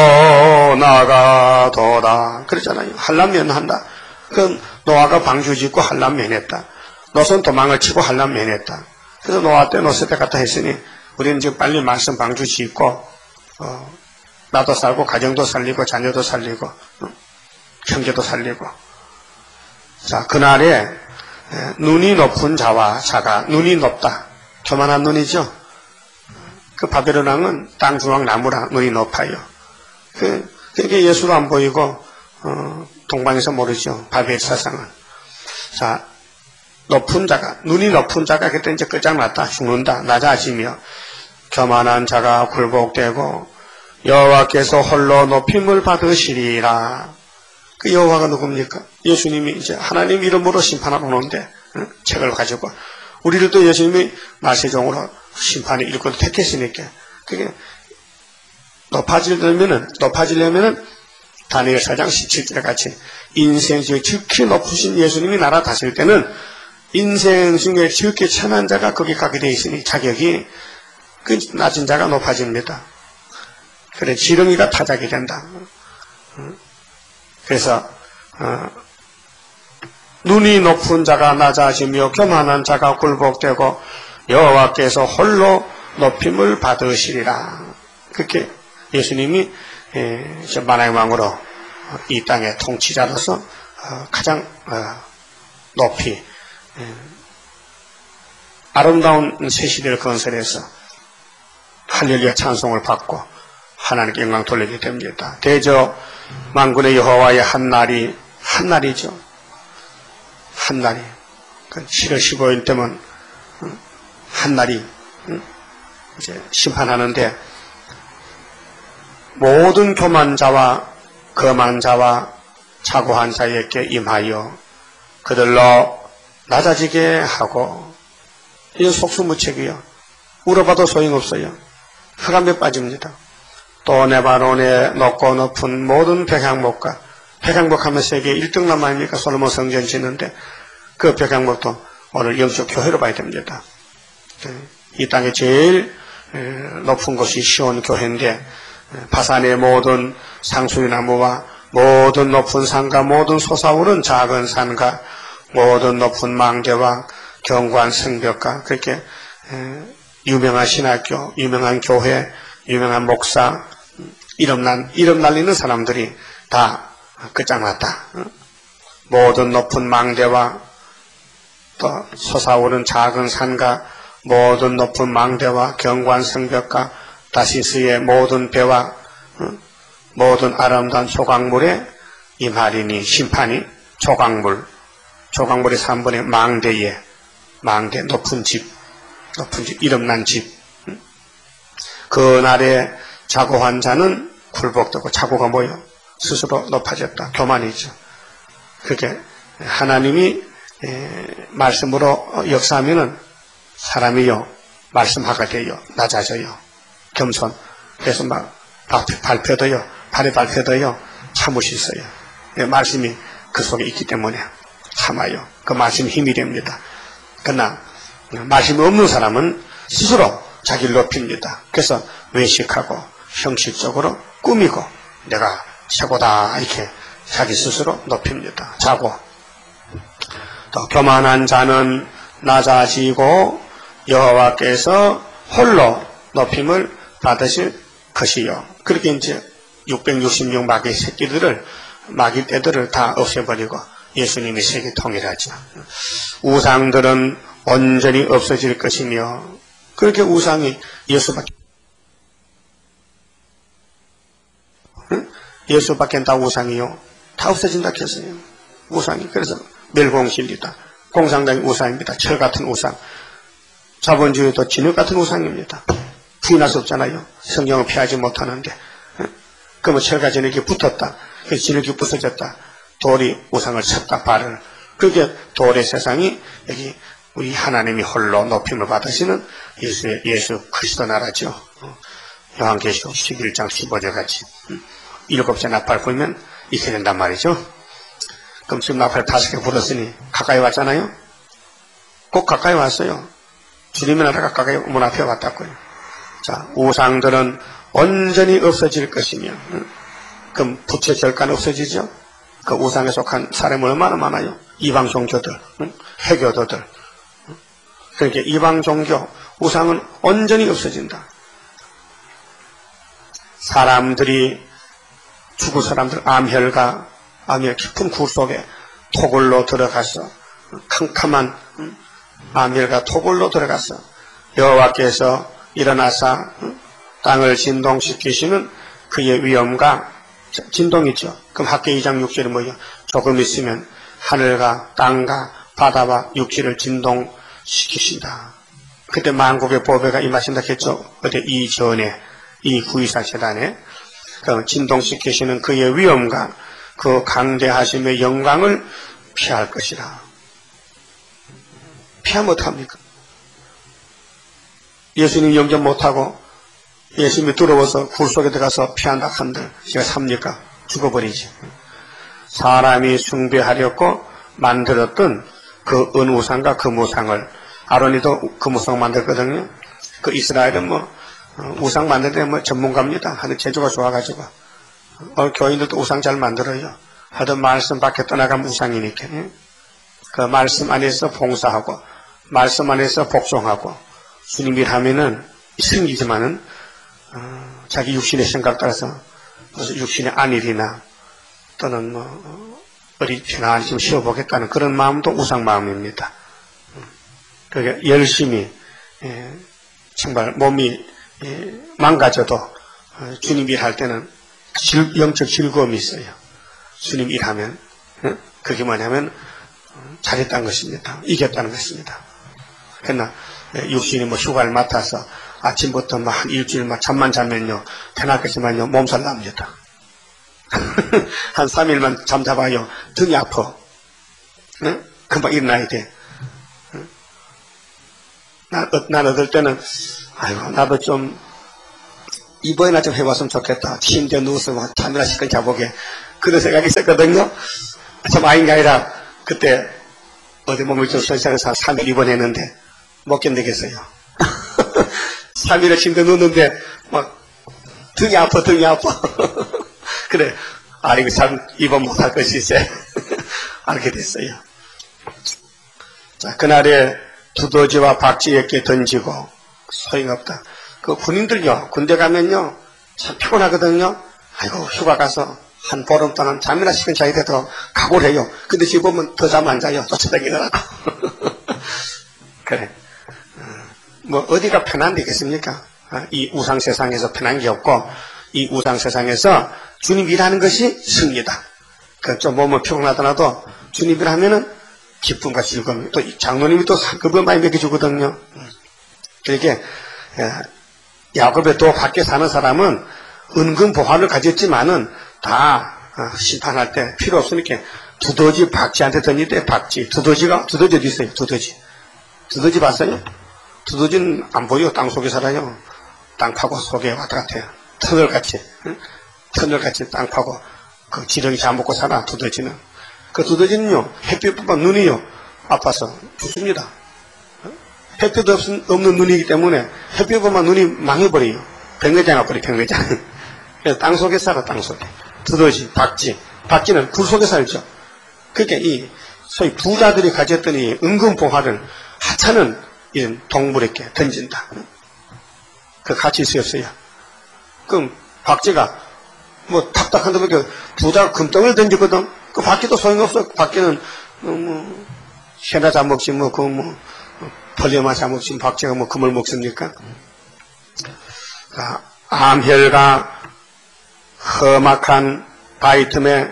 나가도다. 그러잖아요. 한란면한다. 그럼 노아가 방주 짓고 한란면했다. 노선 도망을 치고 한란면했다. 그래서 노아 때 노세 때 갔다 했으니 우리는 지금 빨리 말씀 방주 짓고 나도 살고 가정도 살리고 자녀도 살리고 형제도 살리고. 자, 그날에 눈이 높은 자와 자가 눈이 높다. 교만한 눈이죠. 그 바벨론 왕은 땅 중앙 나무라 눈이 높아요. 그게 예수로 안 보이고 동방에서 모르죠. 바벨 사상은. 자, 높은 자가 눈이 높은 자가 그때 이제 끝장났다. 죽는다. 낮아지며 교만한 자가 굴복되고 여호와께서 홀로 높임을 받으시리라. 그 여호와가 누굽니까? 예수님이 이제 하나님 이름으로 심판하러 오는데 책을 가지고 우리를 또 예수님이 말세종으로 심판에 일꾼을 택했으니까 그게 높아지려면은 다니엘 4장 17절 같이 인생 중에 지극히 높으신 예수님이 나라 다스릴 때는 인생 중에 지극히 천한 자가 거기 가게 되어 있으니 자격이 그 낮은 자가 높아집니다. 그래 지렁이가 타작이 된다. 그래서 눈이 높은 자가 낮아지며 교만한 자가 굴복되고 여호와께서 홀로 높임을 받으시리라. 그렇게 예수님이 만왕의 왕으로 이 땅의 통치자로서 가장 높이 아름다운 새 시대를 건설해서 할렐루야 찬송을 받고 하나님께 영광 돌리게 됩니다. 대저 만군의 여호와의 한날이죠. 한날이 7월 15일 때면 한날이 이제 심판하는데 모든 교만자와 거만자와 자고한 자에게 임하여 그들로 낮아지게 하고, 이건 속수무책이요. 울어봐도 소용없어요. 흑암에 빠집니다. 또 네바논에 높고 높은 모든 백향목과, 백향목 하면 세계 1등남 아닙니까? 솔로몬 성전 짓는데 그 백향목도 오늘 영적 교회로 봐야 됩니다. 이 땅에 제일 높은 곳이 시온 교회인데 바산의 모든 상수리나무와 모든 높은 산과 모든 솟아오른 작은 산과 모든 높은 망대와 견고한 성벽과 그렇게 유명한 신학교, 유명한 교회, 유명한 목사, 이름 날리는 사람들이 다 끝장났다. 모든 높은 망대와 또 솟아오른 작은 산과 모든 높은 망대와 견고한 성벽과 다시스의 모든 배와 모든 아름다운 조각물에 임하리니, 심판이 조각물의 3분의 망대 높은 집, 이름난 집. 그 날에 자고한 자는 굴복되고, 자고가 뭐예요? 스스로 높아졌다. 교만이죠. 그렇게 하나님이 말씀으로 역사하면은 사람이요 말씀하가 돼요. 낮아져요. 겸손. 그래서 막 발표도요, 발의 발표도요, 참을 수 있어요. 말씀이 그 속에 있기 때문에 참아요. 그 말씀이 힘이 됩니다. 그러나 말씀이 없는 사람은 스스로 자기를 높입니다. 그래서 외식하고 형식적으로 꾸미고 내가 최고다 이렇게 자기 스스로 높입니다. 자고. 또 교만한 자는 낮아지고 여호와께서 홀로 높임을 받으실 것이요. 그렇게 이제 666 마귀 떼들을 다 없애버리고 예수님이 세계 통일하죠. 우상들은 온전히 없어질 것이며, 그렇게 우상이 예수밖에 다 우상이요. 다 없어진다 했어요. 우상이. 그래서 멸공실리다. 공산당이 우상입니다. 철 같은 우상. 자본주의도 진흙 같은 우상입니다. 부인할 수 없잖아요. 성경을 피하지 못하는데. 그러면 철과 진흙이 붙었다. 그래서 진흙이 부서졌다. 돌이 우상을 쳤다. 발을. 그게 돌의 세상이 여기 우리 하나님이 홀로 높임을 받으시는 예수 그리스도 나라죠. 요한계시록 11장 15절 같이 7째 나팔 불면 이렇게 된단 말이죠. 그럼 지금 나팔 5개 불었으니 가까이 왔잖아요. 꼭 가까이 왔어요. 주님의 나라가 가까이 문 앞에 왔다고요. 자, 우상들은 온전히 없어질 것이며, 그럼 부채 절간 없어지죠? 그 우상에 속한 사람은 얼마나 많아요? 이방 종교들, 해교도들. 그러니까 이방 종교, 우상은 온전히 없어진다. 죽은 사람들, 암혈 깊은 굴 속에 토굴로 들어가서, 캄캄한 암혈과 토굴로 들어가서 여호와께서 일어나사 땅을 진동시키시는 그의 위엄과 진동이죠. 그럼 학계 2장 6절이 뭐예요? 조금 있으면 하늘과 땅과 바다와 육지를 진동시키신다. 그때 만국의 보배가 임하신다 했죠. 그때 이전에 이 구이사 재단에 그 진동시키시는 그의 위엄과 그 강대하심의 영광을 피할 것이라. 피하면 어떡합니까? 예수님 영접 못하고 예수님이 두려워서 굴 속에 들어가서 피한다 한들 제가 삽니까? 죽어버리지. 사람이 숭배하려고 만들었던 그 은우상과 금우상을, 아론이도 금우상 만들거든요. 그 이스라엘은 우상 만드는 데 전문가입니다. 하는 재주가 좋아가지고. 교인들도 우상 잘 만들어요. 하여튼 말씀 밖에 떠나가면 우상이니까. 그 말씀 안에서 봉사하고 말씀 안에서 복종하고 주님 일하면은 생기지만은 자기 육신의 생각 따라서 무슨 육신의 안일이나 또는 어디 편안히 좀 쉬어보겠다는 그런 마음도 우상 마음입니다. 그러니까 열심히 정말 몸이 망가져도 주님 일할 때는 영적 즐거움이 있어요. 주님 일하면 그게 뭐냐면 잘했다는 것입니다. 이겼다는 것입니다. 그러나 육신이 휴가를 맡아서 아침부터 한 일주일 잠만 자면요 편하겠지만요 몸살 납니다. 한 3일만 잠자봐요 등이 아파. 금방 일어나야 돼. 난 어떨 때는 아이고 나도 좀 이번에나 좀 해봤으면 좋겠다. 침대에 누워서 잠이나 시간 자보게 그런 생각이 있었거든요. 참 아닌 게 아니라 그때 어디 몸을 좀 손상해서 한 3일 입원했는데 못 견디겠어요. 3일을 침대에 누웠는데 막 등이 아파. 그래 이거 참 입원 못할 것이지 알게 됐어요. 자, 그날에 두더지와 박쥐에게 던지고 소용없다. 그 군인들요 군대 가면요 참 피곤하거든요. 아이고 휴가 가서 한 보름 동안 잠이나 시간 자야 돼도 각오를 해요. 근데 집에 보면 더 잠 안 자요. 쫓아다니더라고. 그래. 뭐 어디가 편한 데겠습니까? 이 우상 세상에서 편한 게 없고 이 우상 세상에서 주님 일하는 것이 승리다. 그 좀 몸은 피곤하더라도 주님 일하면은 기쁨과 즐거움. 또 장로님이 또 상급을 많이 먹여주거든요. 그러니까 야곱의 도 밖에 사는 사람은 은근 보화를 가졌지만은 다 심판할 때 필요 없으니까 두더지 박쥐한테 던지대. 박쥐 두더지 어디 있어요? 두더지 봤어요? 두더지는 안 보여. 땅 속에 살아요. 땅 파고 속에 왔다 갔다 해요. 터널같이 땅 파고 그 지렁이 잡먹고 살아. 두더지는 그 두더지는요 햇빛 보면 눈이요 아파서 죽습니다. 햇빛 없는 눈이기 때문에 햇빛 보면 눈이 망해버려요. 백내장 와버려. 백내장. 그래서 땅 속에 살아. 땅 속에. 두더지, 박쥐는 불 속에 살죠. 그러니까 이 소위 부자들이 가졌던 이 은근 보화를 하찮은 이런 동물에게 던진다. 그 가치 있어요. 그럼 박쥐가 뭐 답답한데 보니까 부자가 금덩이를 던지거든. 그 박쥐도 소용없어. 박쥐는 새나 잡먹지 벌레만 잡먹지 박쥐가 금을 먹습니까? 암혈과 험악한 바위 틈에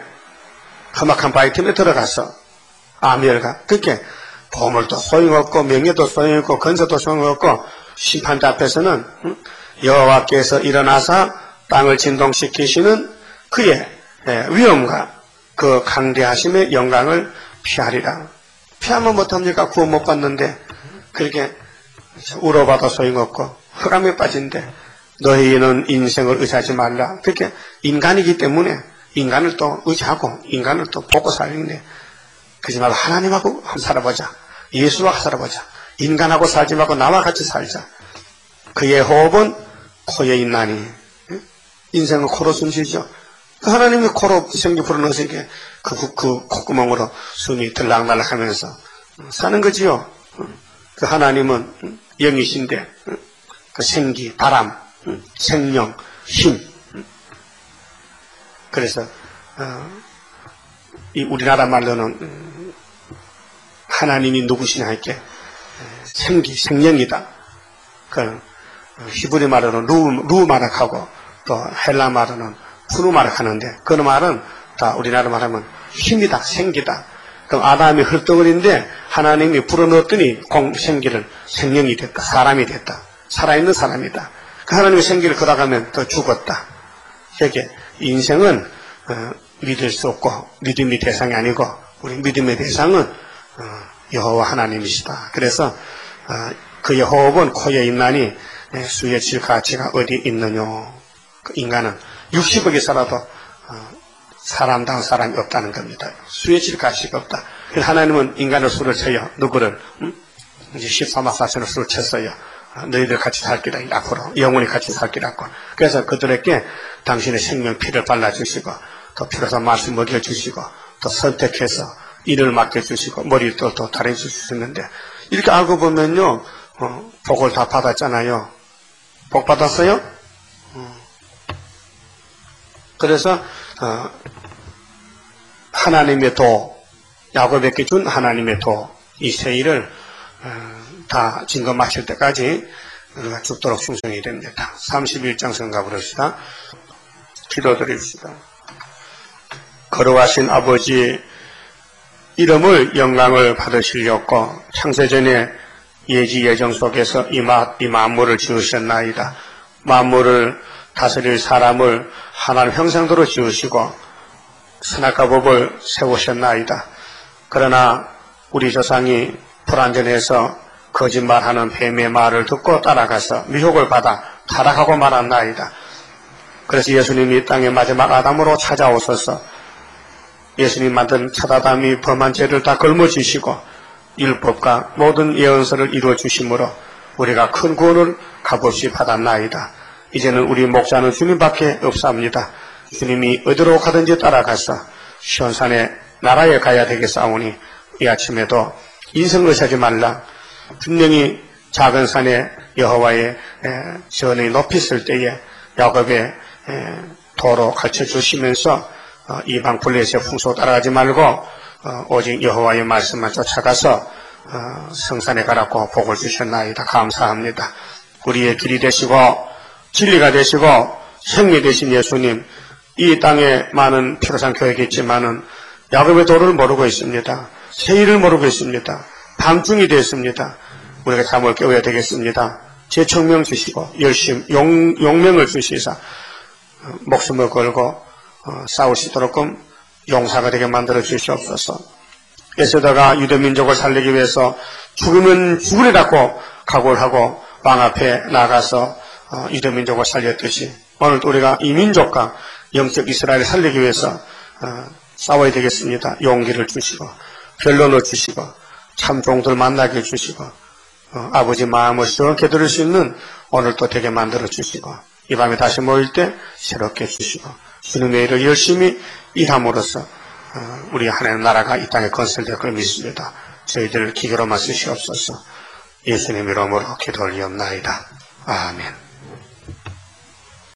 들어가서 암혈과 그렇게 보물도 소용없고 명예도 소용없고 건설도 소용없고 심판자 앞에서는 여호와께서 일어나서 땅을 진동시키시는 그의 위엄과 그 강대하심의 영광을 피하리라. 피하면 못합니까? 구원 못 받는데 그렇게 울어봐도 소용없고 흑암에 빠진데 너희는 인생을 의지하지 말라. 그렇게 인간이기 때문에 인간을 또 의지하고 인간을 또 보고 살리는데 그러지 말고 하나님하고 한번 살아보자. 예수와 살아보자. 인간하고 살지 말고 나와 같이 살자. 그의 호흡은 코에 있나니 인생은 코로 숨쉬죠. 그 하나님이 코로 생기 불어넣으시니까 그 콧구멍으로 숨이 들락날락 하면서 사는 거지요. 그 하나님은 영이신데 그 생기, 바람, 생명, 힘. 그래서 이 우리나라 말로는 하나님이 누구시냐 할게 생기, 생명이다. 그 히브리 말로는 루마락하고 또 헬라 말로는 푸르마락 하는데 그 말은 다 우리나라 말하면 힘이다, 생기다. 그럼 아담이 헐떡거리는데 하나님이 불어넣었더니 생기를 생명이 됐다, 사람이 됐다, 살아있는 사람이다. 그 하나님의 생기를 걸어가면 또 죽었다. 이렇게 인생은 믿을 수 없고 믿음이 대상이 아니고 우리 믿음의 대상은 여호와 하나님이시다. 그래서 그의 호흡은 코에 있나니 수에 질 가치가 어디 있느냐. 그 인간은 60억이 살아도 사람다운 사람이 없다는 겁니다. 수에 질 가치가 없다. 그래서 하나님은 인간을 수를 쳐요. 누구를? 이제 14만 4천을 수를 쳤어요. 너희들 같이 살 기라 앞으로 영원히 같이 살 기라고. 그래서 그들에게 당신의 생명 피를 발라주시고 또 피로서 말씀 먹여주시고 또 선택해서 일을 맡겨주시고 머리를 또 다려 주셨는데 이렇게 알고 보면요 복을 다 받았잖아요. 복 받았어요? 그래서 하나님의 도, 야곱에게 준 하나님의 도, 이 세 일을 다 증거 마칠 때까지 우리가 죽도록 충성이 됩니다. 31장 성가 부릅시다. 기도드립시다. 거룩하신 아버지, 이름을 영광을 받으시려고 창세전에 예지 예정 속에서 이 만물을 지으셨나이다. 만물을 다스릴 사람을 하나님 형상대로 지으시고 선악과 법을 세우셨나이다. 그러나 우리 조상이 불완전해서 거짓말하는 뱀의 말을 듣고 따라가서 미혹을 받아 타락하고 말았나이다. 그래서 예수님이 이 땅에 마지막 아담으로 찾아오셔서 예수님 만든 첫 아담이 범한 죄를 다 걸머지시고 율법과 모든 예언서를 이루어 주심으로 우리가 큰 구원을 값없이 받았나이다. 이제는 우리 목자는 주님밖에 없사옵니다. 주님이 어디로 가든지 따라가서 시온산의 나라에 가야 되겠사오니 이 아침에도 인생 의식하지 말라. 분명히 작은 산에 여호와의 전이 높이 있을 때에 야곱의 도로 가르쳐 주시면서 이방 블레셋의 풍속 따라가지 말고 오직 여호와의 말씀만 쫓아가서 성산에 가라고 복을 주셨나이다. 감사합니다. 우리의 길이 되시고 진리가 되시고 생미 되신 예수님, 이 땅에 많은 피로산 교회가 있지만은 야곱의 도를 모르고 있습니다. 세일을 모르고 있습니다. 밤중이 되었습니다. 우리가 잠을 깨워야 되겠습니다. 재청명 주시고 열심 용명을 주시사 목숨을 걸고 싸울 수 있도록 용사가 되게 만들어 주시옵소서. 에스더가 유대민족을 살리기 위해서 죽으면 죽으리라고 각오를 하고 왕 앞에 나가서 유대민족을 살렸듯이 오늘도 우리가 이 민족과 영적 이스라엘을 살리기 위해서 싸워야 되겠습니다. 용기를 주시고 변론을 주시고 참 종들 만나게 해주시고 아버지 마음을 시원케 들을 수 있는 오늘도 되게 만들어 주시고 이 밤에 다시 모일 때 새롭게 해주시고 주님의 일을 열심히 일함으로써 우리 하나님 나라가 이 땅에 건설될 걸 믿습니다. 저희들을 기계로만 쓰시옵소서. 예수님 이름으로 기도 올리옵나이다. 아멘.